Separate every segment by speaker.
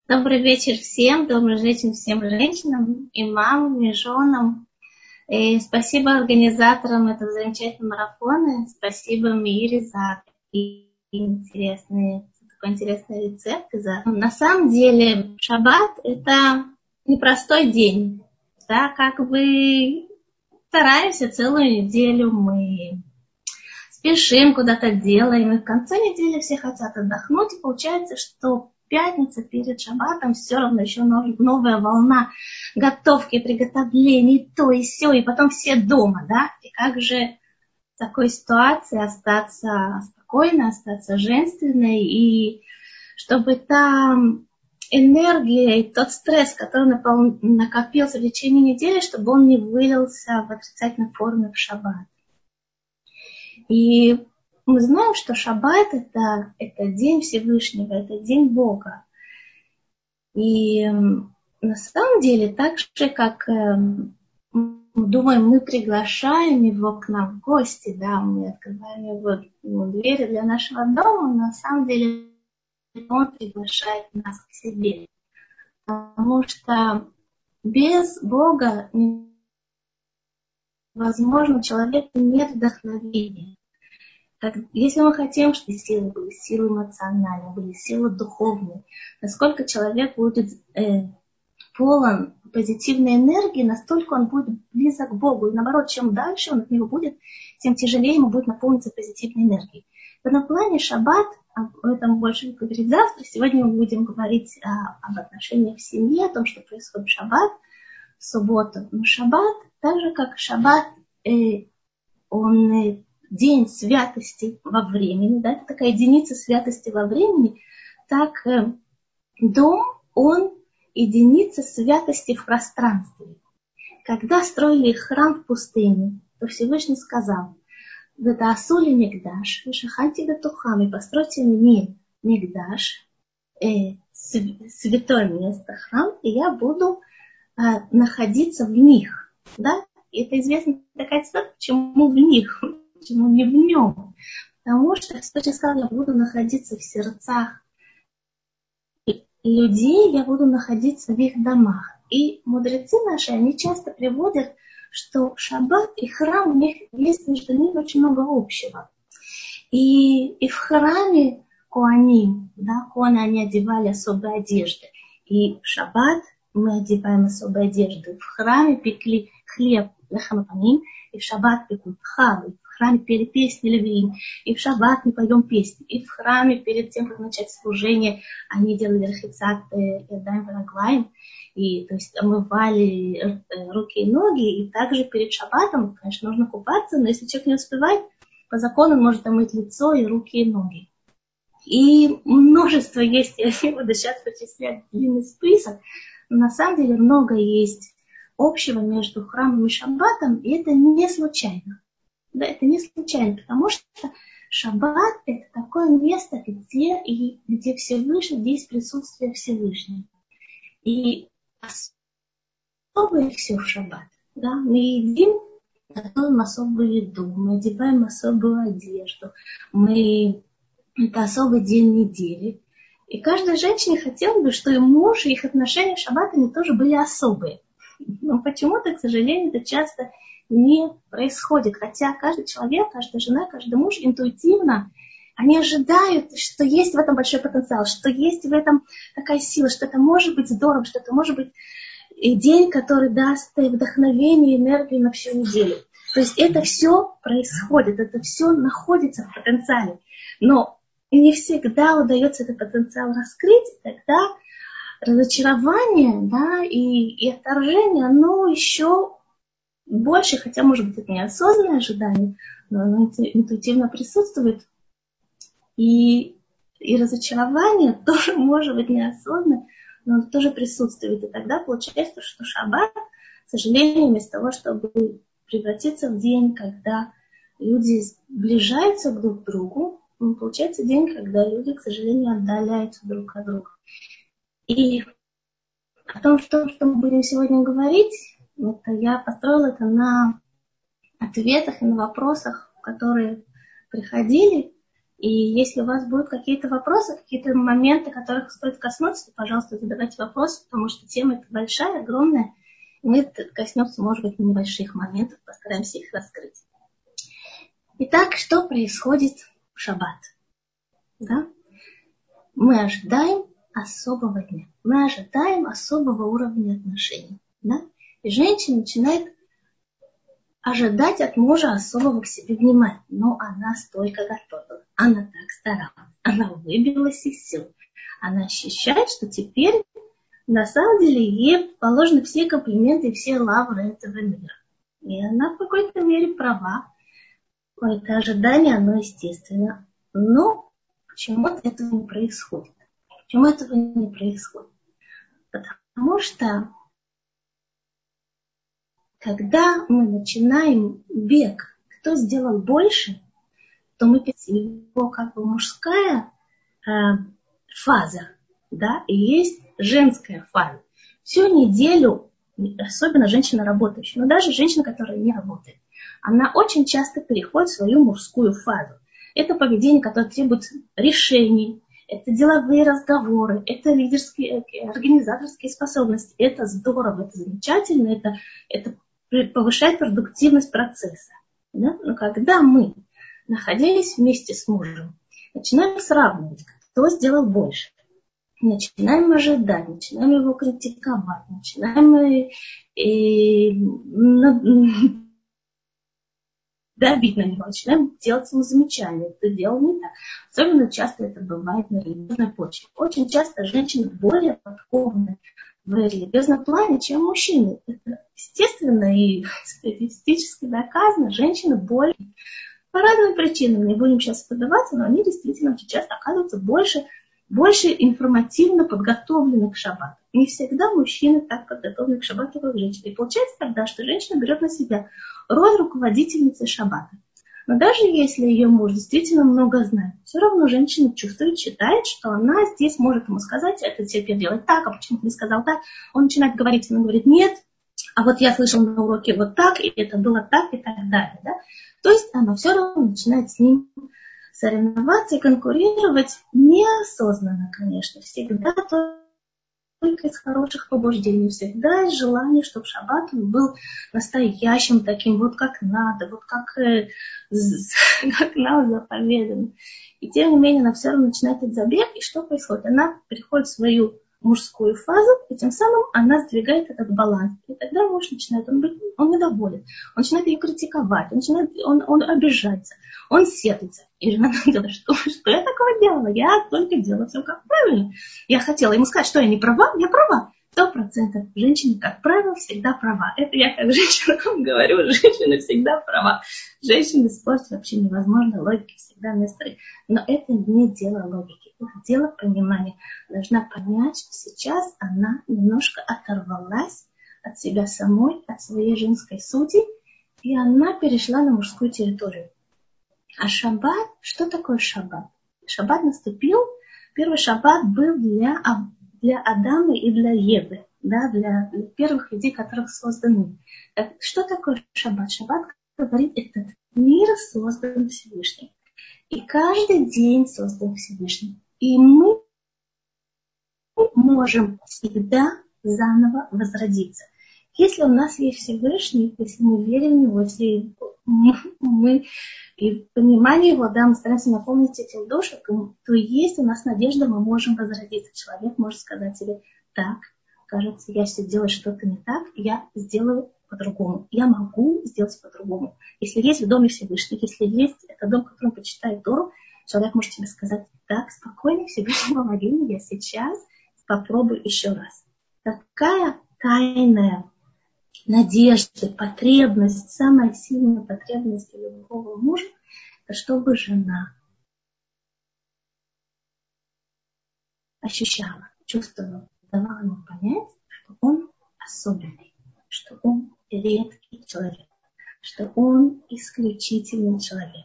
Speaker 1: Добрый вечер всем, добрый вечер всем женщинам и мамам, и женам. И спасибо организаторам этого замечательного марафона. Спасибо Мире за такой интересный рецепт. На самом деле шаббат – это непростой день. Да, как бы стараемся целую неделю, мы спешим, куда-то делаем, и в конце недели все хотят отдохнуть, и получается, что пятница перед шаббатом все равно еще новая волна готовки, приготовлений, то и сё, и потом все дома, да? И как же в такой ситуации остаться спокойной, остаться женственной, и чтобы та энергия и тот стресс, который накопился в течение недели, чтобы он не вылился в отрицательной форме в шаббат. И мы знаем, что шаббат это день Всевышнего, это день Бога. И на самом деле, так же, как думаем, мы приглашаем его к нам в гости, да, мы открываем его двери для нашего дома, на самом деле он приглашает нас к себе. Потому что без Бога невозможно, человеку нет вдохновения. Если мы хотим, чтобы силы были силы эмоциональные, были силы духовные, насколько человек будет полон позитивной энергии, настолько он будет близок к Богу. И наоборот, чем дальше он от него будет, тем тяжелее ему будет наполниться позитивной энергией. В этом плане шаббат, об этом больше говорить завтра. Сегодня мы будем говорить об отношениях в семье, о том, что происходит в шаббат, в субботу. Но шаббат, так же как шаббат, он день святости во времени, да, это такая единица святости во времени, так дом, он единица святости в пространстве. Когда строили храм в пустыне, то Всевышний сказал: «Это асули мигдаш, вишаханти бетухами, постройте мне мигдаш, святое место, храм, и я буду находиться в них». Да? И это известная такая цитата, почему в них, почему не в нем. Потому что Всевышний сказал: я буду находиться в сердцах людей, я буду находиться в их домах. И мудрецы наши, они часто приводят, что шаббат и храм, у них есть между ними очень много общего. И в храме коаним, да, коаны, они одевали особые одежды. И в шаббат мы одеваем особые одежды. В храме пекли хлеб, лехамапаним, и в шаббат пекут хавы. В храме пели песни левиим, и в шаббат мы поем песни. И в храме перед тем, как начать служение, они делали рахицат ядаим вараглаим, и то есть омывали руки и ноги. И также перед шаббатом, конечно, нужно купаться, но если человек не успевает, по закону он может омыть лицо и руки и ноги. И множество есть, я не буду сейчас перечислять длинный список, но на самом деле много есть общего между храмом и шаббатом, и это не случайно. Да, это не случайно, потому что шаббат – это такое место, где Всевышний, где есть присутствие Всевышнего. И особое все в шаббат. Да? Мы едим, готовим особую еду, мы одеваем особую одежду, это особый день недели. И каждой женщине хотелось бы, что и муж, и их отношения с шаббатами тоже были особые. Но почему-то, к сожалению, это часто не происходит. Хотя каждый человек, каждая жена, каждый муж интуитивно, они ожидают, что есть в этом большой потенциал, что есть в этом такая сила, что это может быть здорово, что это может быть день, который даст вдохновение, энергию на всю неделю. То есть это все происходит, это все находится в потенциале. Но не всегда удается этот потенциал раскрыть, тогда разочарование, да, и отторжение, оно еще больше, хотя, может быть, это неосознанное ожидание, но оно интуитивно присутствует. И разочарование тоже может быть неосознанно, но оно тоже присутствует. И тогда получается, что шаббат, к сожалению, вместо того, чтобы превратиться в день, когда люди сближаются друг к другу, получается день, когда люди, к сожалению, отдаляются друг от друга. И о том, что мы будем сегодня говорить, это я построила это на ответах и на вопросах, которые приходили. И если у вас будут какие-то вопросы, какие-то моменты, которых стоит коснуться, то, пожалуйста, задавайте вопросы, потому что тема эта большая, огромная. И мы коснемся, может быть, небольших моментов, постараемся их раскрыть. Итак, что происходит в шаббат? Да? Мы ожидаем особого дня. Мы ожидаем особого уровня отношений. Да? И женщина начинает ожидать от мужа особого к себе внимания. Но она столько готовила. Она так старалась. Она выбилась из сил. Она ощущает, что теперь на самом деле ей положены все комплименты и все лавры этого мира. И она в какой-то мере права. Это ожидание, оно естественно. Но почему-то этого не происходит. Почему этого не происходит? Потому что когда мы начинаем бег, кто сделал больше, то мы его как бы мужская фаза, да, и есть женская фаза. Всю неделю, особенно женщина работающая, но даже женщина, которая не работает, она очень часто переходит в свою мужскую фазу. Это поведение, которое требует решений, это деловые разговоры, это лидерские, организаторские способности. Это здорово, это замечательно, это повышает продуктивность процесса. Да? Но когда мы, находясь вместе с мужем, начинаем сравнивать, кто сделал больше, начинаем ожидать, начинаем его критиковать, начинаем давить на него, начинаем делать ему замечания. Ты делал не так. Особенно часто это бывает на религиозной почве. Очень часто женщины более подкованы в религиозном плане, чем мужчины. Это естественно и статистически доказано. Женщины более по разным причинам, не будем сейчас подаваться, но они действительно очень часто оказываются больше информативно подготовлены к шаббату. Не всегда мужчины так подготовлены к шаббату, как женщины. И получается тогда, что женщина берет на себя роль руководительницы шаббата. Но даже если ее муж действительно много знает, все равно женщина чувствует, считает, что она здесь может ему сказать, это теперь делать так, а почему ты не сказал так. Он начинает говорить, она говорит, нет, а вот я слышал на уроке вот так, и это было так, и так далее. Да? То есть она все равно начинает с ним соревноваться и конкурировать неосознанно, конечно. Всегда только из хороших побуждений. Всегда из желания, чтобы шаббат был настоящим таким, вот как надо, вот как нам заповедано. И тем не менее она все равно начинает этот забег. И что происходит? Она переходит в свою мужскую фазу, и тем самым она сдвигает этот баланс. И тогда муж начинает, он недоволен, он начинает ее критиковать, он обижается, он сетуется. И жена говорит, что я такого делала? Я только делала все как правильно. Я хотела ему сказать, что я не права, я права. 100% женщины, как правило, всегда права. Это я как женщина говорю, женщины всегда права. Женщины спорить вообще невозможно, логики всегда место. Но это не дело логики, это дело понимания. Должна понять, что сейчас она немножко оторвалась от себя самой, от своей женской сути, и она перешла на мужскую территорию. А шаббат, что такое шаббат? Шаббат наступил, первый шаббат был для Адама и для Евы, да, для первых людей, которых созданы. Так, что такое шаббат? Шаббат говорит, этот мир создан Всевышним. И каждый день создан Всевышним. И мы можем всегда заново возродиться. Если у нас есть Всевышний, если мы верим в Него, если мы и понимание Его, да, мы стараемся наполнить этим душу, то есть у нас надежда, мы можем возродиться. Человек может сказать себе, так, кажется, я все делаю что-то не так, я сделаю по-другому. Я могу сделать по-другому. Если есть в доме Всевышний, если есть этот дом, в котором почитает Тору, человек может тебе сказать, так, спокойно, Всевышний помоги мне, я сейчас попробую еще раз. Такая тайная надежда, потребность, самая сильная потребность любого мужа, это чтобы жена ощущала, чувствовала, давала ему понять, что он особенный, что он редкий человек, что он исключительный человек.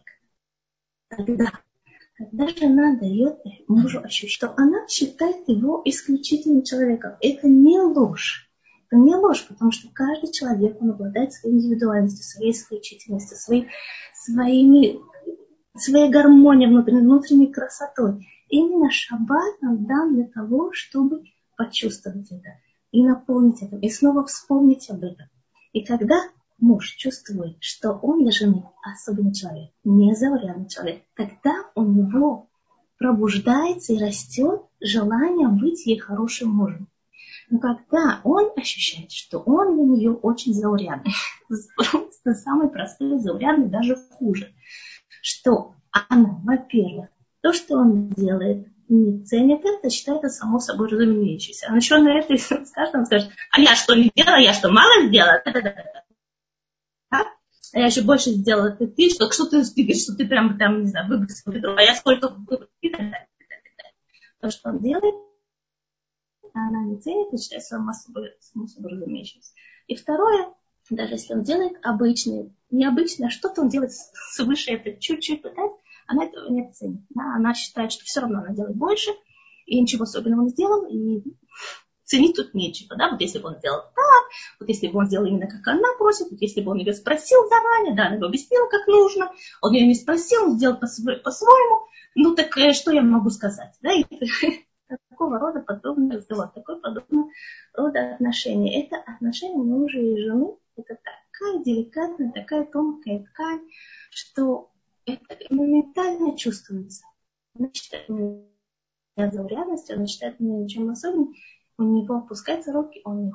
Speaker 1: Когда жена дает мужу ощущение, что она считает его исключительным человеком, это не ложь. Это не ложь, потому что каждый человек, он обладает своей индивидуальностью, своей исключительностью, своими своей гармонией внутренней красотой. Именно шаббат нам дан для того, чтобы почувствовать это и наполнить это, и снова вспомнить об этом. И когда муж чувствует, что он для жены особенный человек, незаурядный человек, тогда у него пробуждается и растет желание быть ей хорошим мужем. Но когда он ощущает, что он для нее очень заурядный, просто самый простой заурядный, даже хуже, что она, во-первых, то, что он делает, не ценит это, считает это само собой разумеющееся. А еще на это скажет, он скажет, а я что не делала, я что мало сделала? А я еще больше сделала, ты что ты говоришь, что ты прям там, не знаю, выбросил ведро, а я сколько выбросил, и так далее. То, что он делает, она не ценит и считает само собой разумеющееся. И второе, даже если он делает обычное, необычное, что-то он делает свыше это, чуть-чуть пытается, она этого не ценит. Да? Она считает, что все равно она делает больше, и ничего особенного не сделал, и ценить тут нечего. Да? Вот если бы он сделал так, вот если бы он сделал именно как она просит, вот если бы он ее спросил заранее, да, она бы объяснила, как нужно, он ее не спросил, он сделал по-своему, ну так что я могу сказать? Да? И такого рода подобный разговор, такой подобный рода отношения. Это отношения мужа и жены, это такая деликатная, такая тонкая ткань, что это моментально чувствуется. Она считает меня заурядностью, она считает меня ничем особенным, у него опускаются руки, он не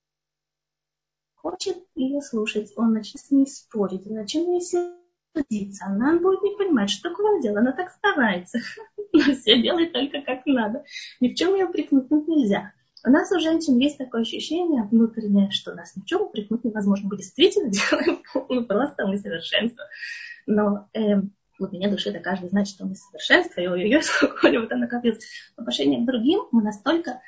Speaker 1: хочет ее слушать, он начнет с ней спорить, он начнет с ней сердиться, она будет не понимать, что такое она делает, она так старается, она все делает только как надо, ни в чем ее упрекнуть нельзя. У нас у женщин есть такое ощущение внутреннее, что нас ни в чем упрекнуть невозможно, мы действительно делаем просто мы совершенство. Но в глубине души это каждый знает, что мы совершенство, и ой-ой-ой, сколько у него там накопилось. По отношению к другим мы настолько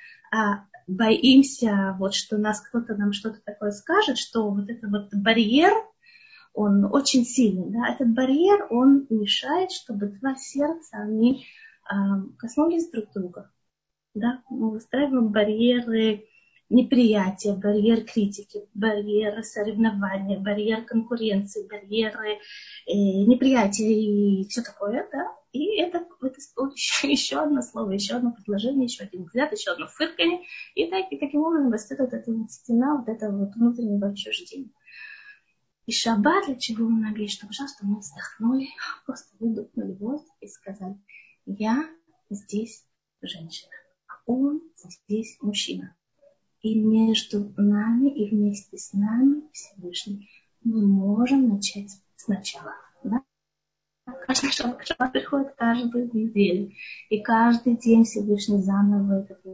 Speaker 1: боимся, вот, что нас кто-то нам что-то такое скажет, что вот этот вот барьер, он очень сильный. Да? Этот барьер, он мешает, чтобы два сердца, они коснулись друг друга. Да? Мы выстраиваем барьеры неприятия, барьер критики, барьер соревнования, барьер конкуренции, барьеры неприятия и все такое, да. И это еще одно слово, еще одно предложение, еще один взгляд, еще одно фырканье. И таким образом растет вот эта вот стена, вот это вот внутреннего отчуждения. И шаббат, для чего мы могли, чтобы, пожалуйста, мы вздохнули, просто выдохнули воздух и сказали, я здесь женщина, а он здесь мужчина. И между нами и вместе с нами Всевышний мы можем начать сначала. Да? Каждый шаббат приходит каждую неделю. И каждый день Всевышний заново это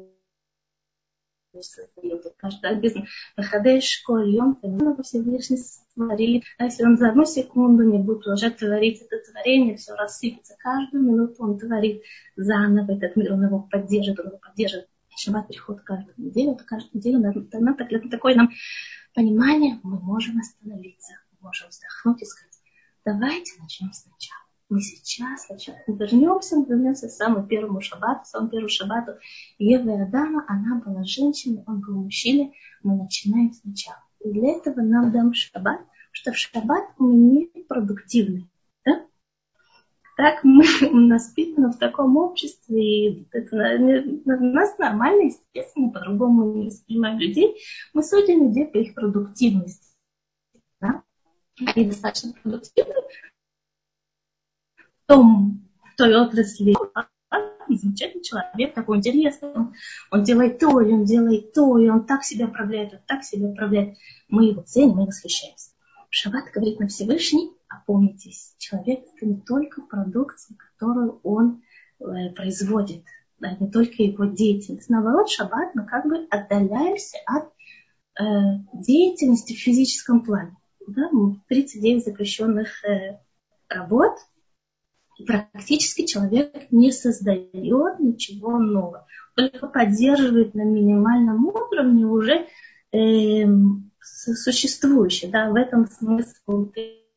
Speaker 1: создает. Каждый обязан выходя из школы, он Всевышний творит. А если он за одну секунду не будет продолжать творить это творение, все рассыпется. Каждую минуту он творит заново этот мир, он его поддерживает. Шаббат приходит каждую неделю, это такое нам понимание, мы можем остановиться, мы можем вздохнуть и сказать, давайте начнем сначала. Мы сейчас сначала вернемся к самому первому шаббату. Ева и Адама, она была женщиной, он был мужчиной, мы начинаем сначала. И для этого нам дан шаббат, что в шаббат мы не продуктивны. Да? Так мы воспитаны в таком обществе, и это нас нормально, естественно, по-другому не воспринимаем людей. Мы судим людей по их продуктивности. Да? Они достаточно продуктивны в той отрасли. Замечательный человек, такой интересный. Он делает то, и он так себя управляет, Мы его ценим, мы восхищаемся. Шаббат говорит нам Всевышний, опомнитесь, человек это не только продукция, которую он производит, да, не только его деятельность. Наоборот, шаббат мы как бы отдаляемся от деятельности в физическом плане. Да? 39 запрещенных работ, и практически человек не создает ничего нового, только поддерживает на минимальном уровне уже существующее. Да? В этом смысл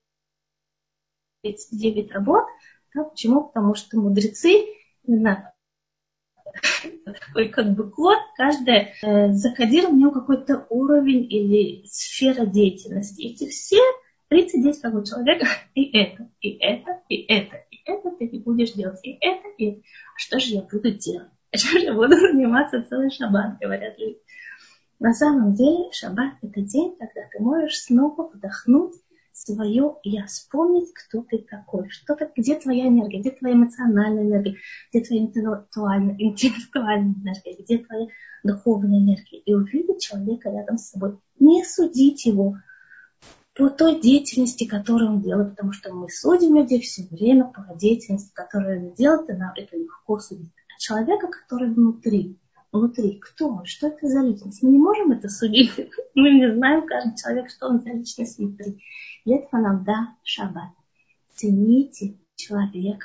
Speaker 1: 39 работ. Да? Почему? Потому что мудрецы именно такой как бы код, каждый закодировал в нем какой-то уровень или сфера деятельности. Эти все 39 прогулок человека, и это, и это, и это, и это ты не будешь делать, и это, и это. А что же я буду делать? А что же я буду заниматься целый шаббат, говорят люди. На самом деле шаббат – это день, когда ты можешь снова вдохнуть свое «я», вспомнить, кто ты такой, где твоя энергия, где твоя эмоциональная энергия, где твоя интеллектуальная энергия, где твоя духовная энергия. И увидеть человека рядом с собой. Не судить его по той деятельности, которую он делает, потому что мы судим людей все время по деятельности, которую он делает, и нам это легко судить. А человека, который внутри, кто он, что это за личность. Мы не можем это судить. Мы не знаем, каждый человек, что он за личность внутри. Для этого нам шаббат. Цените человека.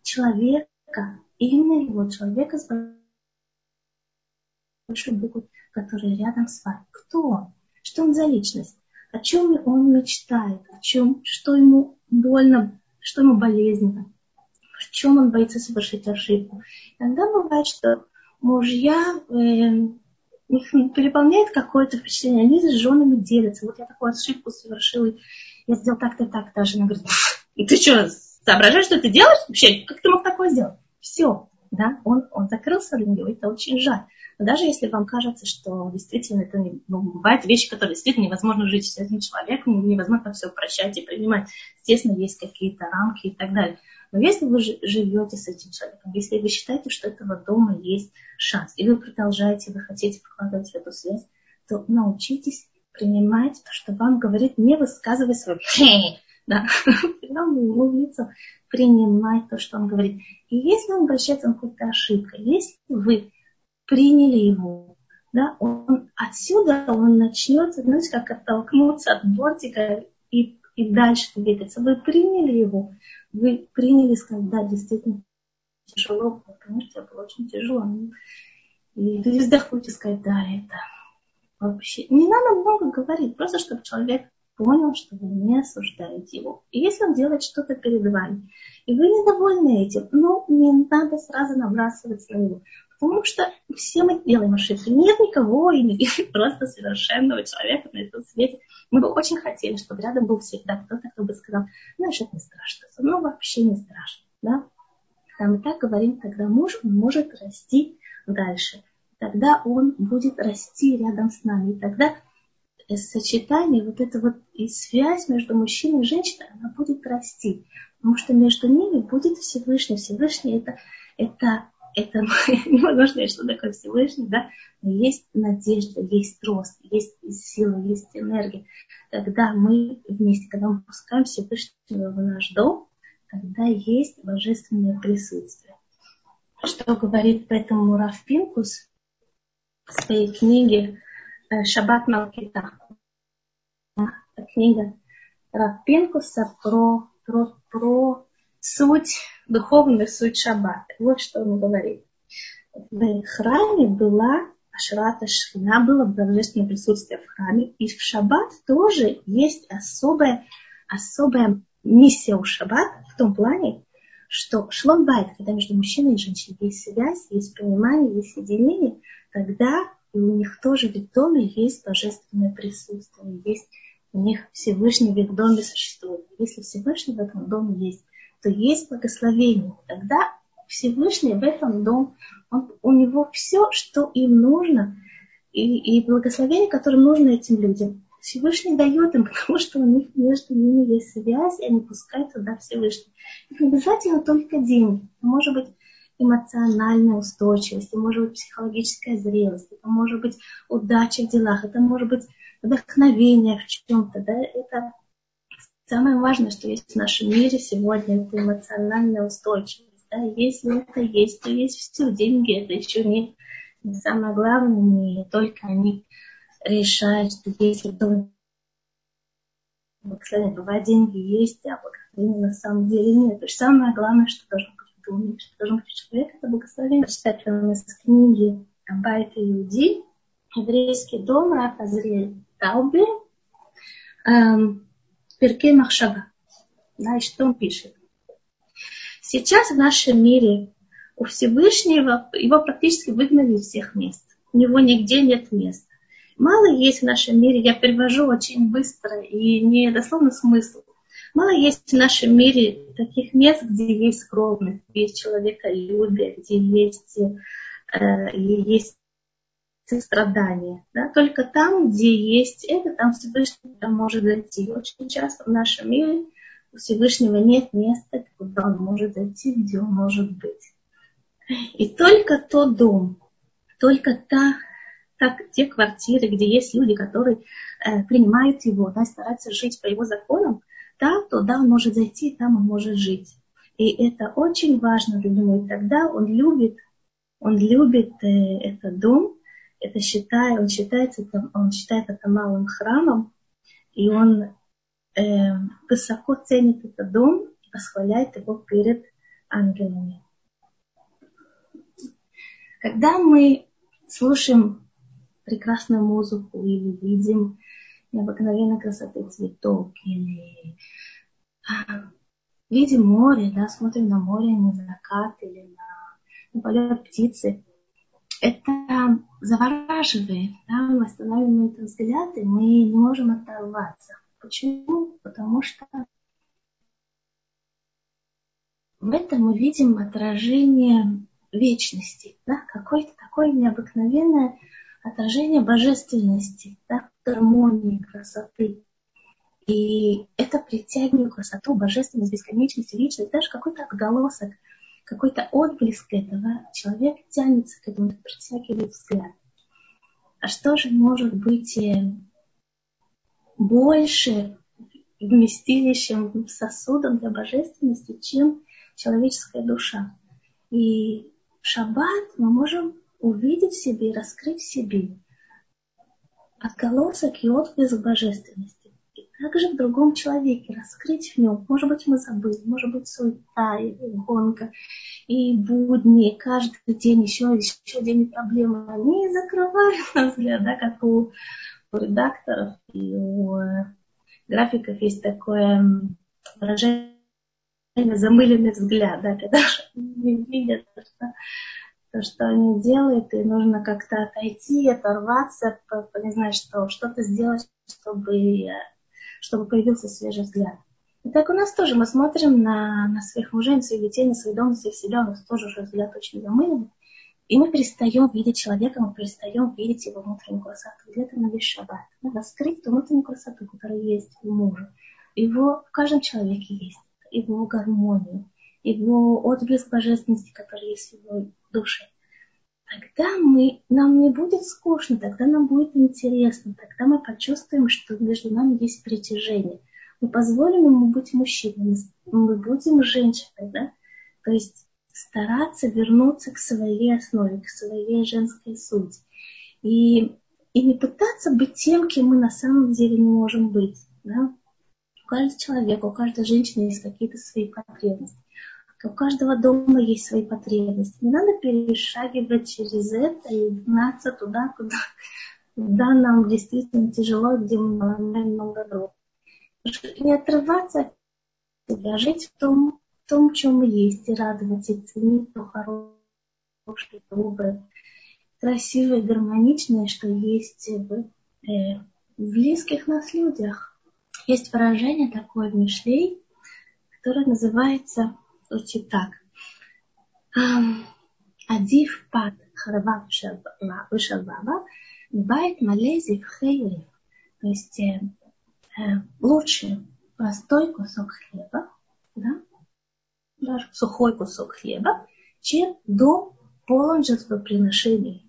Speaker 1: Именно его человека с большой буквы, который рядом с вами. Кто он? Что он за личность? О чем он мечтает? Что ему больно, что ему болезненно? В чем он боится совершить ошибку? Иногда бывает, что мужья их переполняет какое-то впечатление, они с женами делятся. Вот я такую ошибку совершила, я сделал так-то, так-то. А жена говорит, ты что, соображаешь, что ты делаешь? Вообще, как ты мог такое сделать? Все, да, он закрылся для нее, это очень жаль. Но даже если вам кажется, что действительно это бывают вещи, которые действительно невозможно жить с этим человеком, невозможно все прощать и принимать. Естественно, есть какие-то рамки и так далее. Но если вы живете с этим человеком, если вы считаете, что этого дома есть шанс, и вы продолжаете, вы хотите вкладывать в эту связь, то научитесь принимать то, что вам говорит, не высказывай свой да, ему в лицо, принимать то, что он говорит. И если он обращается на какую-то ошибку, если вы приняли его, да, отсюда он начнет, знаете, как оттолкнуться от бортика и дальше двигаться. Вы приняли его, вы приняли, сказать, да, действительно тяжело, потому что это было очень тяжело. И вы вздохнете и сказать, да, это вообще... Не надо много говорить, просто чтобы человек понял, что вы не осуждаете его. И если он делает что-то перед вами, и вы недовольны этим, не надо сразу набрасываться на него. Потому что все мы делаем ошибки. Нет никого и просто совершенного человека на этом свете. Мы бы очень хотели, чтобы рядом был всегда кто-то, кто бы сказал, знаешь, это не страшно. Вообще не страшно. Да? Когда мы так говорим, тогда муж может расти дальше. Тогда он будет расти рядом с нами. И тогда сочетание, и связь между мужчиной и женщиной, она будет расти. Потому что между ними будет Всевышний. Всевышний это невозможно сказать, что такое Всевышний, да? Но есть надежда, есть рост, есть сила, есть энергия. Когда мы вместе, когда мы пускаем Всевышнего в наш дом, тогда есть божественное присутствие. Что говорит поэтому Рав Пинкус в своей книге «Шаббат Малкита». Книга Рав Пинкуса про суть, духовную суть шаббата. Вот что он говорит. В храме была Ашрата Шхина, было божественное присутствие в храме. И в шаббат тоже есть особая миссия у шаббата в том плане, что шлом байт, когда между мужчиной и женщиной есть связь, есть понимание, есть единение, тогда и у них тоже в их доме есть божественное присутствие, есть у них Всевышний в их доме существует. Если Всевышний в этом доме есть, то есть благословение. Тогда Всевышний в этом доме, у него все, что им нужно, и благословение, которое нужно этим людям, Всевышний дает им, потому что у них между ними есть связь, и они пускают туда Всевышний. Это не обязательно только деньги. Это может быть эмоциональная устойчивость, это может быть психологическая зрелость, это может быть удача в делах, это может быть вдохновение в чем-то. Да? Это самое важное, что есть в нашем мире сегодня, это эмоциональная устойчивость. Да? Если это есть, то есть все. Деньги это еще не самое главное, не только они решают, что есть в доме. Бывает, деньги есть, а благословения на самом деле нет. То есть самое главное, что должно быть в доме, что должен быть человек, это благословение. Читать из книги Абайт Иуди, еврейский дом, Рав Азриэль Таубер, Перкей Махшава. Да, и что он пишет? Сейчас в нашем мире у Всевышнего его практически выгнали из всех мест. У него нигде нет места. Мало есть в нашем мире, я перевожу очень быстро и не дословно смысл. Мало есть в нашем мире таких мест, где есть скромность, где есть человеколюбие, где есть страдания. Да? Только там, где есть это, там Всевышний там может зайти. Очень часто в нашем мире у Всевышнего нет места, куда он может зайти, где он может быть. И только тот дом, только те квартиры, где есть люди, которые принимают его, да, стараются жить по его законам, туда он может зайти, там он может жить. И это очень важно для него. И тогда он любит этот дом, он считает это малым храмом, и он высоко ценит этот дом и восхваляет его перед ангелами. Когда мы слушаем прекрасную музыку или видим необыкновенной красоты цветов, или видим море, да, смотрим на море, на закат или на полет птицы, это завораживает, да, мы останавливаем этот взгляд, и мы не можем оторваться. Почему? Потому что в этом мы видим отражение вечности, да, какое-то такое необыкновенное отражение божественности, да, гармонии, красоты. И это притягивает красоту, божественность, бесконечность, вечность, даже какой-то отголосок, какой-то отблеск этого. Человек тянется к этому, притягивает взгляд. А что же может быть больше вместилищем, сосудом для божественности, чем человеческая душа? И в шаббат мы можем увидеть в себе, раскрыть в себе отголосок и отблеск божественности. И также в другом человеке раскрыть в нем. Может быть, мы забыли, может быть, суета и гонка, и будни, каждый день еще день проблемы. Они закрывают нас взгляд, да, как у редакторов и у графиков есть такое выражение замыленный взгляд, да, когда не видят, что они делают, и нужно как-то отойти, оторваться, не знаю, что-то сделать, чтобы появился свежий взгляд. И так у нас тоже, мы смотрим на своих мужей, на своих детей, на свои дома, на своих себя, у нас тоже уже взгляд очень замыленный, и мы перестаем видеть человека, мы перестаем видеть его внутреннюю красоту. Для этого надо весь шаббат. Надо скрыть ту внутреннюю красоту, которая есть у мужа. Его в каждом человеке есть, его гармонию, его отблеск божественности, который есть в его душе. Тогда нам не будет скучно, тогда нам будет интересно, тогда мы почувствуем, что между нами есть притяжение. Мы позволим ему быть мужчиной, мы будем женщиной, да? То есть стараться вернуться к своей основе, к своей женской сути. И не пытаться быть тем, кем мы на самом деле не можем быть. Да? У каждого человека, у каждой женщины есть какие-то свои потребности. У каждого дома есть свои потребности. Не надо перешагивать через это и гнаться туда, куда нам действительно тяжело, где мы ломаем много дров. Не отрываться от себя, жить в том, чем мы есть, и радоваться, и ценить то хорошее, доброе, красивое, гармоничное, что есть в близких нас людях. Есть выражение такое в Мишлей, которое называется звучит так. Адив пат харва вышалвава, байт малези в хейлев. То есть лучше простой кусок хлеба, да, даже сухой кусок хлеба, чем дом полон жертвоприношений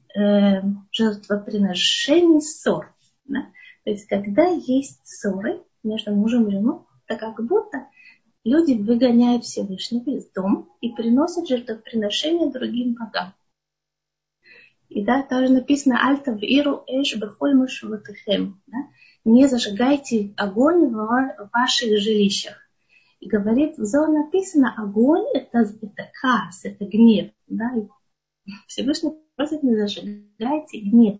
Speaker 1: ссор. Да? То есть, когда есть ссоры между мужем и женой, это как будто люди выгоняют Всевышнего из дома и приносят жертвоприношения другим богам. И да, тоже написано «Альта в иру эш бехоль машватыхем». Не зажигайте огонь в ваших жилищах. И говорит, в Зоар написано, огонь это каас, это гнев. Да? И Всевышний просит, не зажигайте гнев.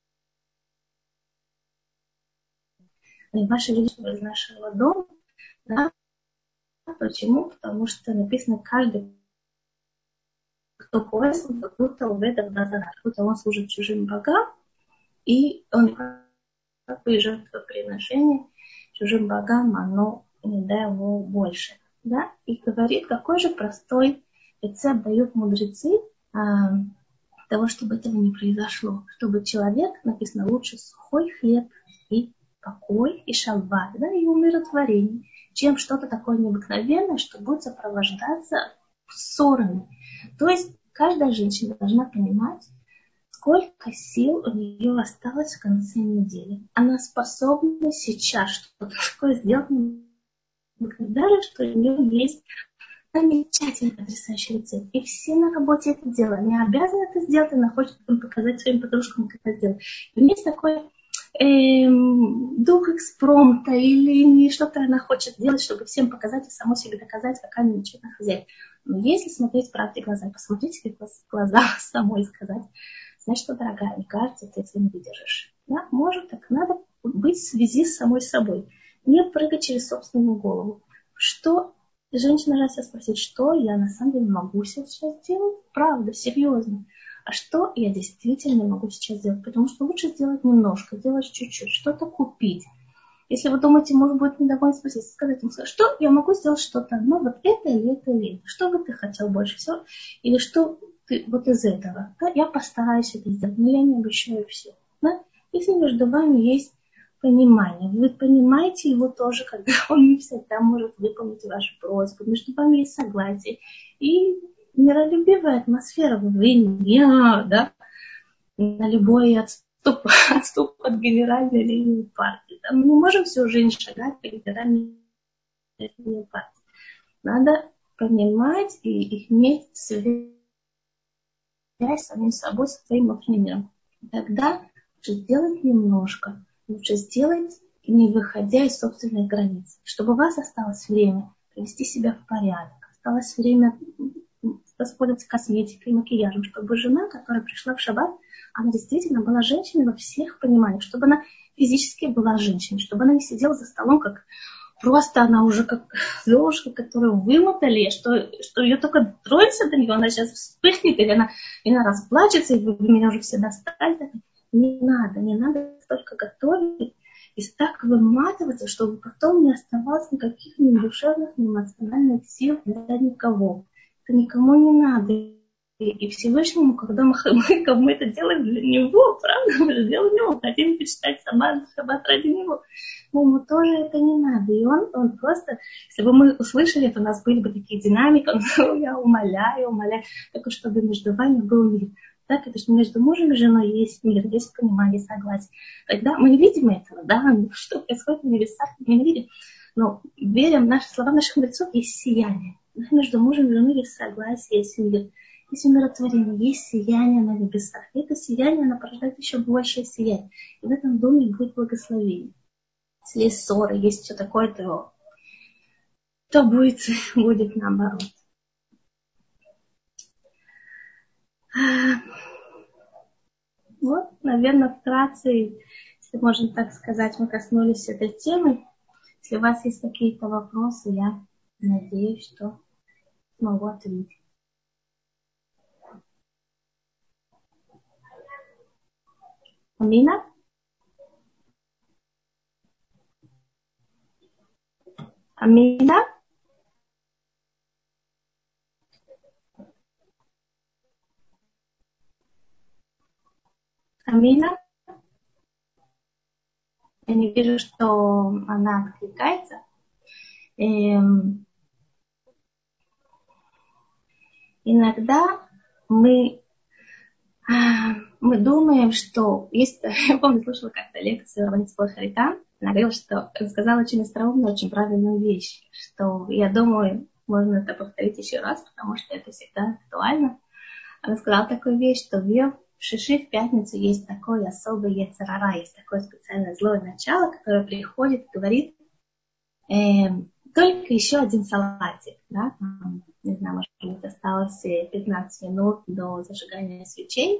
Speaker 1: И ваше жилище из нашего дома. Да? Почему? Потому что написано, каждый, кто пояс, как будто он служит чужим богам. и он как бы жертвоприношение чужим богам, оно не дай его больше. Да? И говорит, какой же простой рецепт дают мудрецы того, чтобы этого не произошло. Чтобы человек, написано, лучше сухой хлеб и покой, и шалва, да, и умиротворение, чем что-то такое необыкновенное, что будет сопровождаться ссорами. То есть каждая женщина должна понимать, сколько сил у нее осталось в конце недели. Она способна сейчас что-то такое сделать, даже что у нее есть замечательный, потрясающий рецепт. И все на работе это делают. Они обязаны это сделать, она хочет показать своим подружкам, как это сделать. И у нее есть такой дух экспромта или что-то она хочет делать, чтобы всем показать и самой себе доказать, какая она нечетная хозяйка. Но если смотреть правде в глаза, посмотрите в глаза самой и сказать, знаешь что, дорогая, мне кажется, ты этого не выдержишь. Да? Может, так надо быть в связи с самой собой. Не прыгать через собственную голову. Что женщина должна себя спросить, что я на самом деле могу сейчас сделать? Правда, серьезно. А что я действительно могу сейчас сделать? Потому что лучше сделать немножко, сделать чуть-чуть, что-то купить. Если вы думаете, может быть, недовольны, спросить, сказать ему, что я могу сделать что-то одно, вот это или это или это. Что бы ты хотел больше всего? Или что ты вот из этого? Да? Я постараюсь это сделать, но я не обещаю все. Да? Если между вами есть понимание, вы понимаете его тоже, когда он не всегда может выполнить вашу просьбу, между вами есть согласие. И миролюбивая атмосфера, вы не я, да, на любой отступ от генеральной линии партии. Да? Мы не можем всю жизнь шагать по генеральной линии партии. Надо понимать и иметь связь с самим собой, со своим внутренним миром. Тогда лучше сделать немножко, лучше сделать, не выходя из собственных границ, чтобы у вас осталось время привести себя в порядок, осталось время воспользоваться косметикой, макияжем, чтобы жена, которая пришла в шаббат, она действительно была женщиной во всех пониманиях, чтобы она физически была женщиной, чтобы она не сидела за столом, как просто она уже как золушка, которую вымотали, что ее только троица до нее, она сейчас вспыхнет, или она расплачется, и вы меня уже все достали. Не надо столько готовить и так выматываться, чтобы потом не оставалось никаких ни душевных, ни эмоциональных сил для никого. Это никому не надо. И Всевышнему, когда мы это делаем для него, правда, мы же делаем его, хотим почитать шаббат ради него, но ему тоже это не надо. И он просто, если бы мы услышали, то у нас были бы такие динамики, я умоляю, только чтобы между вами был мир. Так, это что между мужем и женой есть мир, есть понимание, согласие. Тогда мы не видим этого, да, что происходит на небесах, мы не видим. Но верим в наши слова наших мудрецов, есть сияние. Между мужем и женой есть согласие, есть мир. Есть умиротворение, есть сияние на небесах. И это сияние, оно порождает еще большее сияние. И в этом доме будет благословение. Если есть ссоры, есть все такое, то будет наоборот. Вот, наверное, вкратце, если можно так сказать, мы коснулись этой темы. Если у вас есть какие-то вопросы, я надеюсь, что смогу ответить. Амина? Амина? Амина? Я не вижу, что она откликается. Иногда мы думаем, что есть... Я помню, слышала как-то лекцию Раванитского Харитан. Она говорила, что сказала очень остроумную, очень правильную вещь, что я думаю, можно это повторить еще раз, потому что это всегда актуально. Она сказала такую вещь, что в Шиши в пятницу есть такое особое йецер ара, есть такое специальное злое начало, которое приходит и говорит, только еще один салатик, да, не знаю, может быть, осталось 15 минут до зажигания свечей,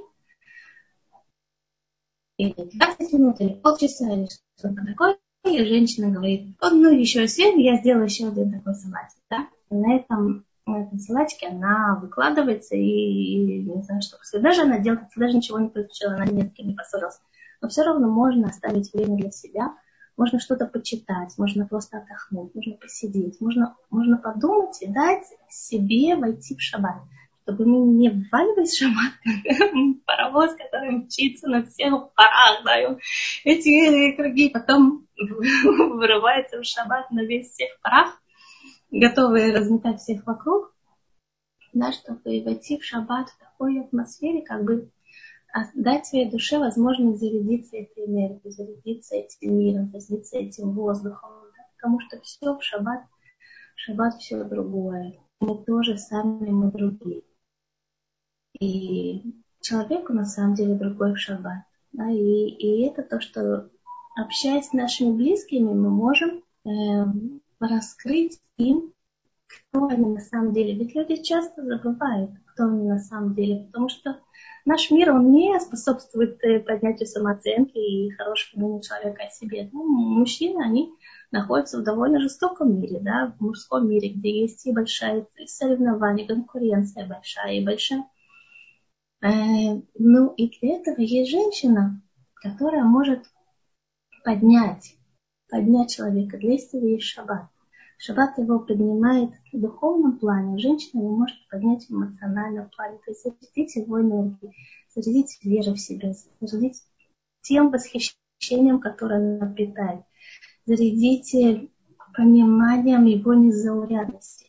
Speaker 1: или 20 минут, или полчаса, или что-то такое, и женщина говорит, еще свет, я сделаю еще один такой салатик, да, и на этом салатике она выкладывается, и не знаю, что после. Даже она делает, даже ничего не получила, она ни с кем не поссорилась. но все равно можно оставить время для себя, можно что-то почитать, можно просто отдохнуть, можно посидеть, можно подумать и дать себе войти в шаббат, чтобы мы не вваливались в шаббат, как паровоз, который мчится на всех парах, да, и эти круги потом вырывается в шаббат на весь всех парах, готовые разметать всех вокруг, да, чтобы войти в шаббат в такой атмосфере, как бы дать своей душе возможность зарядиться этой энергией, зарядиться этим миром, зарядиться этим воздухом. Да? Потому что все в шаббат все другое. Мы тоже сами, мы другие. И человеку на самом деле другой в шаббат. Да? И это то, что общаясь с нашими близкими, мы можем раскрыть им, кто они на самом деле. Ведь люди часто забывают, кто они на самом деле, потому что наш мир, он не способствует поднятию самооценки и хорошему мнению человека о себе. Ну, мужчины, они находятся в довольно жестоком мире, да, в мужском мире, где есть и большая соревнование, конкуренция большая и большая. Ну, и для этого есть женщина, которая может поднять человека. Для этого есть шаббат. Шаббат его поднимает в духовном плане, женщина его может поднять в эмоциональном плане, то есть зарядить его энергией, зарядить верой в себя, зарядить тем восхищением, которое она питает, зарядить пониманием его незаурядности.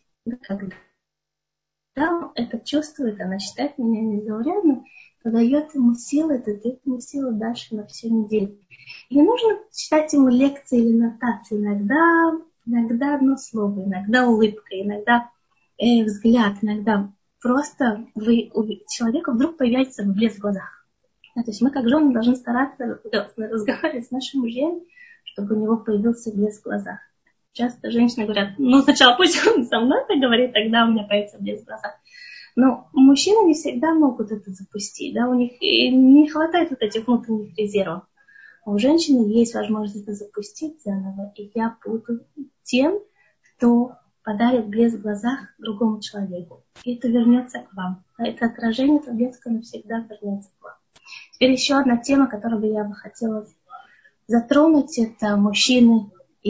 Speaker 1: Когда он это чувствует, она считает меня незаурядным, то дает ему силы, это дает ему силы дальше на всю неделю. И не нужно читать ему лекции или нотации, иногда одно слово, иногда улыбка, иногда взгляд, иногда просто у человека вдруг появляется блеск в глазах. Да, то есть мы, как жены, должны стараться разговаривать с нашим мужем, чтобы у него появился блеск в глазах. Часто женщины говорят, ну сначала пусть он со мной поговорит, тогда у меня появится блеск в глазах. Но мужчины не всегда могут это запустить, да, у них не хватает вот этих внутренних резервов. У женщины есть возможность это запустить заново, и я буду тем, кто подарит блеск в глазах другому человеку. И это вернется к вам. Это отражение, это блеск навсегда вернется к вам. Теперь еще одна тема, которую я бы хотела затронуть, это мужчины,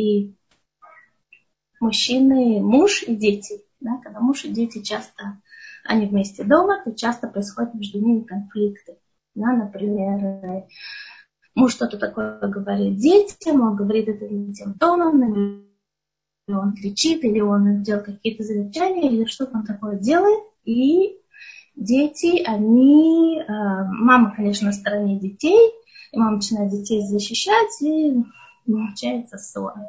Speaker 1: муж и дети. Да? Когда муж и дети часто, они вместе дома, то часто происходят между ними конфликты. Да? Например, муж что-то такое говорит детям, он говорит это детям тоном, или он кричит, или он делает какие-то замечания, или что-то он такое делает. И дети, мама, конечно, на стороне детей, и мама начинает детей защищать, и начинается ссора.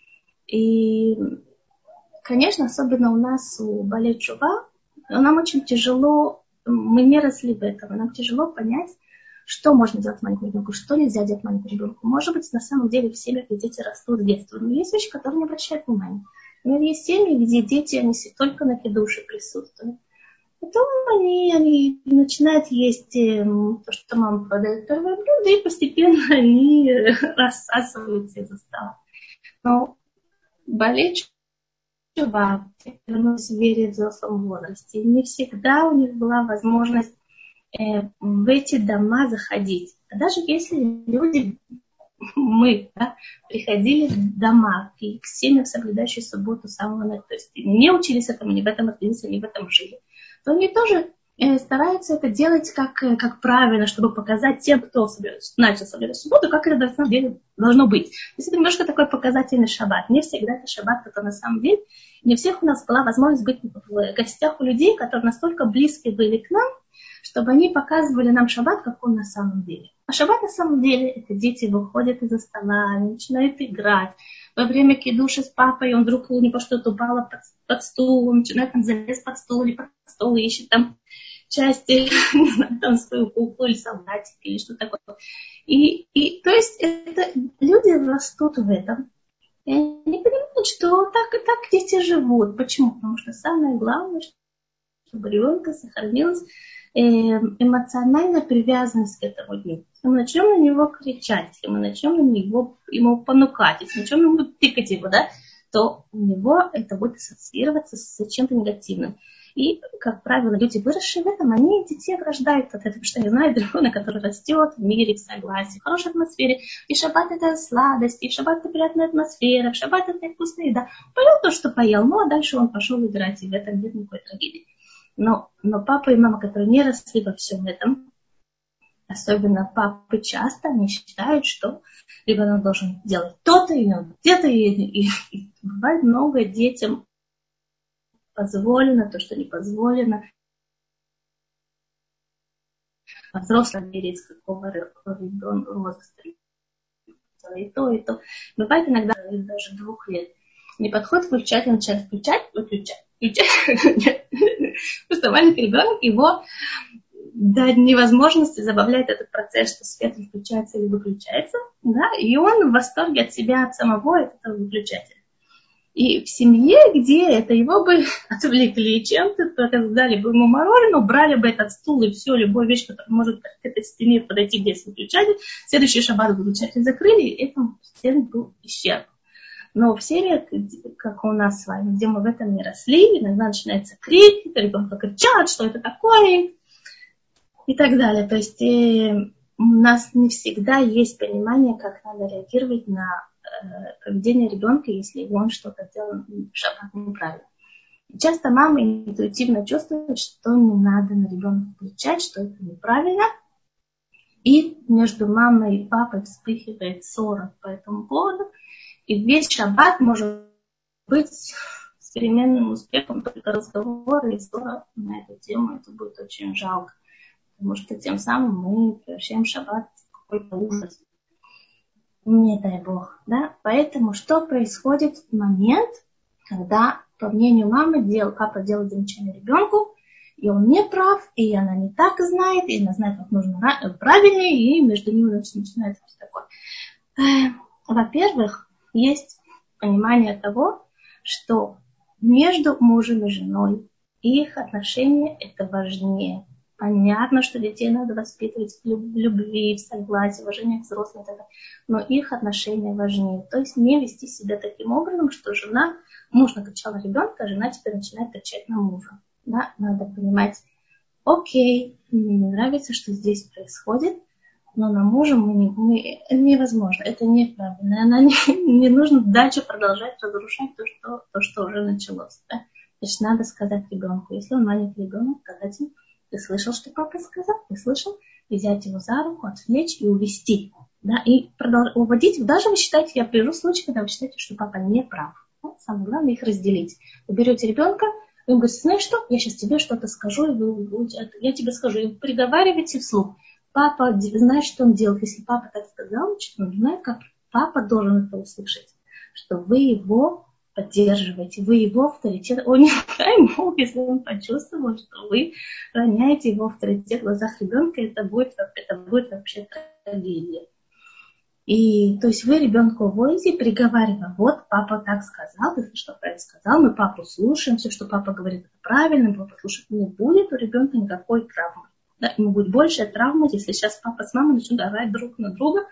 Speaker 1: И, конечно, особенно у нас, у Балей Тшува, нам очень тяжело, мы не росли в этом, нам тяжело понять, что можно делать маленькому ребенку, что нельзя делать маленькому ребенку. Может быть, на самом деле в семьях, где дети растут с детства, но есть вещи, которые не обращают внимания. Например, есть семьи, где дети, они только на кидуше присутствуют. Потом они начинают есть то, что мама подает первое блюдо, и постепенно они рассасываются из-за стола. Но болеть Тшува, вернулись в вере в взрослом возрасте, не всегда у них была возможность в эти дома заходить. А даже если люди, мы, да, приходили в дома к семьям, соблюдающим субботу с самого начала, то есть не учились этому, не в этом родились, не в этом жили, то они тоже стараются это делать как правильно, чтобы показать тем, кто начал соблюдать субботу, как это на самом деле должно быть. То есть это немножко такой показательный шаббат. Не всегда это шаббат, это на самом деле. Не у всех у нас была возможность быть в гостях у людей, которые настолько близки были к нам, чтобы они показывали нам шаббат, как он на самом деле. А шаббат на самом деле, это дети выходят из-за стола, они начинают играть. Во время кидуша с папой он вдруг не по что-то упало под стул, он начинает там залезть под стул или под стол, ищет там части, не знаю, там свою куклу или солдатик или что такое. И то есть это, люди растут в этом. И они понимают, что так и так дети живут. Почему? Потому что самое главное, чтобы у ребенка сохранилась эмоциональная привязанность к этому дню. Если мы начнем на него кричать, если мы начнем на него ему понукать, если мы начнем ему тыкать его, да, то у него это будет ассоциироваться с чем-то негативным. И, как правило, люди, выросшие в этом, они детей рождают от этого, потому что они знают ребенка, который растет в мире, в согласии, в хорошей атмосфере. И шаббат это сладость, и в шаббат это приятная атмосфера, в шаббат это вкусная еда. Поел то, что поел, ну а дальше он пошел играть, и в этом нет никакой трагедии. Но папа и мама, которые не росли во всем этом, особенно папы часто, они считают, что ребенок должен делать то-то, и он где-то, и бывает много детям позволено, то, что не позволено. Взрослым мерить, с какого ребенка возраста, и то, и то. Бывает иногда даже 2 лет. Не подходит включать, он начинает включать. Просто маленький ребенок, его до невозможности забавляет этот процесс, что свет включается или выключается, да, и он в восторге от себя, от самого этого выключателя. И в семье, где это его бы отвлекли чем-то, дали бы ему мороженое, брали бы этот стул и все, любую вещь, которая может к этой стене подойти, где есть выключатель, следующий шаббат выключатель закрыли, и этим стен был исчерпан. Но в семьях, как у нас с вами, где мы в этом не росли, иногда начинается крик, ребенка кричат, что это такое, и так далее. То есть у нас не всегда есть понимание, как надо реагировать на поведение ребенка, если он что-то делал в шаббат неправильно. И часто мамы интуитивно чувствуют, что не надо на ребенка кричать, что это неправильно. И между мамой и папой вспыхивает ссора по этому поводу. И весь шаббат может быть с переменным успехом только разговоры и ссора на эту тему. Это будет очень жалко. Потому что тем самым мы превращаем шаббат в какой-то ужас. Не дай Бог, да? Поэтому что происходит в момент, когда, по мнению мамы, папа делает замечание ребенку, и он не прав, и она не так знает, и она знает, как нужно правильнее, и между ними начинается все такое. Во-первых, есть понимание того, что между мужем и женой их отношения это важнее. Понятно, что детей надо воспитывать в любви, в согласии, в уважении к взрослым, но их отношения важнее. То есть не вести себя таким образом, что муж накачал ребенка, а жена теперь начинает качать на мужа. Да? Надо понимать, окей, мне не нравится, что здесь происходит, но на мужа невозможно, это неправильно. Она не нужно дальше продолжать разрушать то, что уже началось. Да? Значит, надо сказать ребенку, если он маленький ребенок, сказать ему: ты слышал, что папа сказал? Ты слышал? И взять его за руку, отвлечь и увести. Да? И уводить. Даже вы считаете, я привожу случай, когда вы считаете, что папа не прав. Да? Самое главное их разделить. Вы берете ребенка, и вы говорите: знаешь что, я сейчас тебе что-то скажу, я тебе скажу, и вы приговариваете вслух. Папа знает, что он делает. Если папа так сказал, значит, он знает, как папа должен это услышать. Что вы его поддерживаете, вы его авторитет. Он не мог, если он почувствовал, что вы роняете его авторитет в глазах ребенка, это будет вообще трагедия. И то есть вы ребенка уводите, приговаривая: вот папа так сказал, ты что правильно сказал, мы папу слушаем, все, что папа говорит, это правильно, папа слушать не будет, у ребенка никакой травмы. Да, ему будет больше травмы, если сейчас папа с мамой начнут орать друг на друга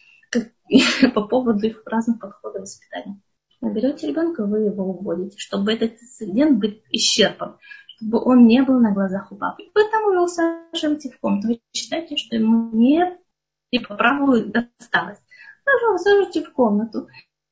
Speaker 1: по поводу их разных подходов воспитания. Вы берете ребенка, вы его уводите, чтобы этот инцидент был исчерпан, чтобы он не был на глазах у папы. Поэтому вы усаживаете в комнату. Вы считаете, что ему не по праву досталось. Вы усаживаете в комнату.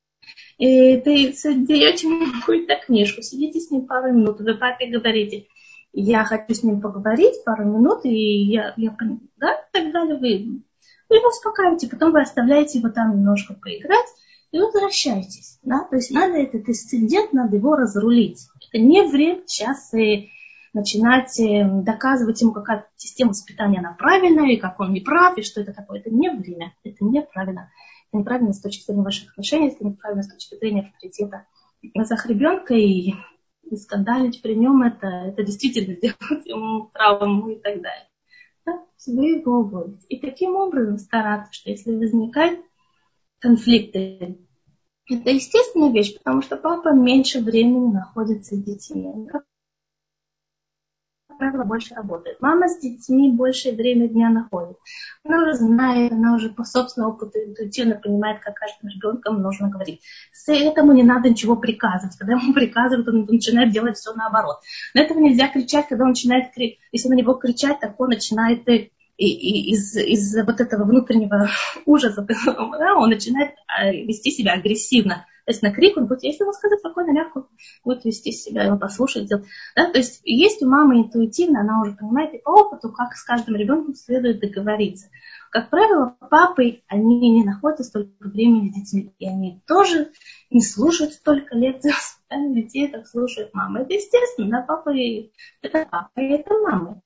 Speaker 1: И ты даете ему какую-то книжку, сидите с ним пару минут, вы папе говорите: я хочу с ним поговорить пару минут, и я да, и так далее. Вы его успокаиваете, потом вы оставляете его там немножко поиграть, и возвращайтесь. Да? То есть надо этот инцидент, надо его разрулить. Это не время сейчас начинать доказывать ему, какая система воспитания она правильная, и как он не прав, и что это такое. Это не время, это неправильно. Это неправильно с точки зрения ваших отношений, это неправильно с точки зрения авторитета в глазах ребенка, и скандалить при нем это действительно делать ему травму и так далее. Да? Вы его уводите. И таким образом стараться, что если возникают конфликты, это естественная вещь, потому что папа меньше времени находится с детьми. правило, больше работает. Мама с детьми большее время дня находит. Она уже знает, она уже по собственному опыту интуитивно понимает, как каждым ребенком нужно говорить. С этому не надо ничего приказывать. Когда ему приказывают, он начинает делать все наоборот. На этого нельзя кричать, когда он начинает кричать. Если на него кричать, так он начинает из вот этого внутреннего ужаса, да, он начинает вести себя агрессивно. То есть на крик он будет, если ему сказать спокойно, мягко, будет вести себя, его послушать. Да? То есть есть у мамы интуитивно, она уже понимает и по опыту, как с каждым ребенком следует договориться. Как правило, папы, они не находятся столько времени с детьми, и они тоже не слушают столько лекций детей, как слушают мамы. Это естественно, да, папа это папа, и это мама.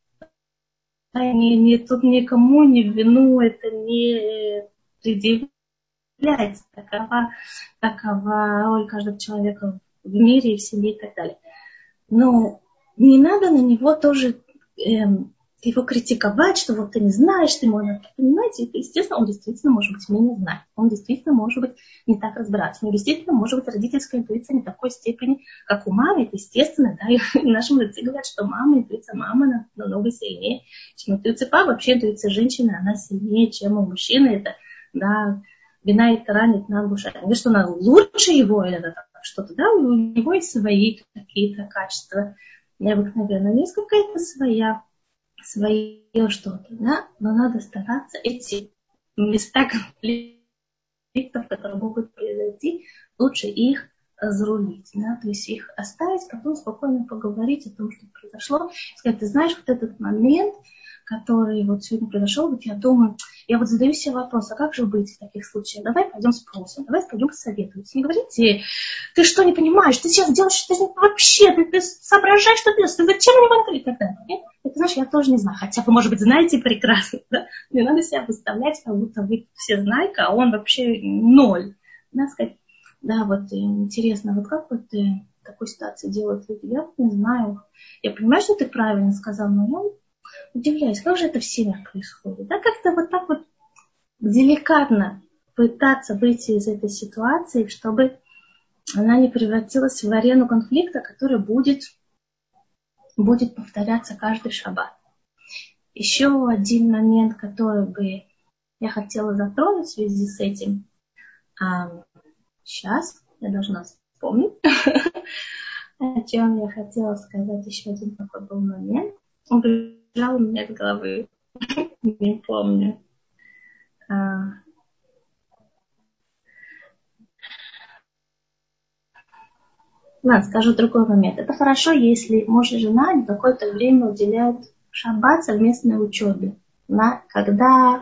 Speaker 1: Тут никому не в вину это не предъявляется. Такова роль каждого человека в мире и в семье и так далее. Но не надо на него тоже его критиковать, что вот ты не знаешь, ты можешь понимать. Это, естественно, он действительно может быть не знать. Он действительно может быть не так разбираться. Но действительно может быть родительская интуиция не такой степени, как у мамы. Это естественно, да. И в нашем лице говорят, что интуиция мамы намного сильнее, чем интуиция папы. Вообще интуиция женщины, она сильнее, чем у мужчины. Это, да, вина и таранит на душе. Не что она лучше его или это что-то, да, у него есть свои какие-то качества необыкновенные. Есть какая-то свое что-то, да, но надо стараться эти места конфликтов, которые могут произойти, лучше их разрулить, да, то есть их оставить, потом спокойно поговорить о том, что произошло, сказать, ты знаешь, вот этот момент, который вот сегодня произошел, вот я думаю, я вот задаю себе вопрос, а как же быть в таких случаях? Давай пойдем спросим, давай пойдем посоветуемся. Не говорите, ты что не понимаешь, ты сейчас делаешь что-то вообще, ты соображаешь, что делаешь, ты зачем мне говорить и так далее? Нет? Это значит, я тоже не знаю, хотя вы, может быть, знаете прекрасно, да? Не надо себя выставлять, как будто вы все знаете, а он вообще ноль. Надо сказать, да, вот интересно, вот как вот в такой ситуации делают люди? Я вот не знаю. Я понимаю, что ты правильно сказал, но я удивляюсь, как же это в семьях происходит. Да, как-то вот так вот деликатно пытаться выйти из этой ситуации, чтобы она не превратилась в арену конфликта, который будет повторяться каждый шаббат. Еще один момент, который бы я хотела затронуть в связи с этим. Сейчас я должна вспомнить, о чем я хотела сказать. Еще один такой был момент. Он побежал у меня с головы. Не помню. Ладно, скажу другой момент. Это хорошо, если муж и жена какое-то время уделяют шаббат совместной учебе. Когда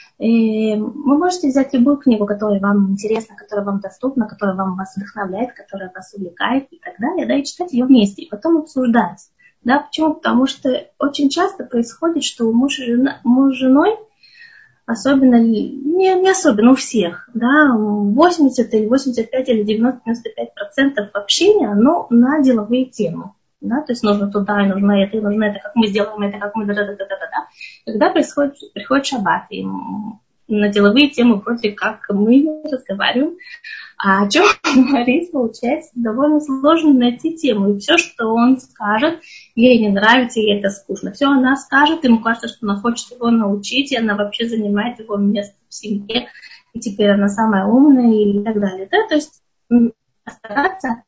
Speaker 1: вы можете взять любую книгу, которая вам интересна, которая вам доступна, которая вас вдохновляет, которая вас увлекает и так далее, да, и читать ее вместе, и потом обсуждать. Да, почему? Потому что очень часто происходит, что муж с женой, особенно, не особенно у всех, да, 80 или 85 или 90-95% общения, оно на деловые темы. Да, то есть нужно туда, и нужно это, как мы сделаем это, как мы да. Когда приходит шаббат, и на деловые темы вроде как мы разговариваем, а о чем говорить, получается, довольно сложно найти тему. И все, что он скажет, ей не нравится, ей это скучно. Все она скажет, ему кажется, что она хочет его научить, и она вообще занимает его место в семье, и теперь она самая умная и так далее. Да? То есть стараться,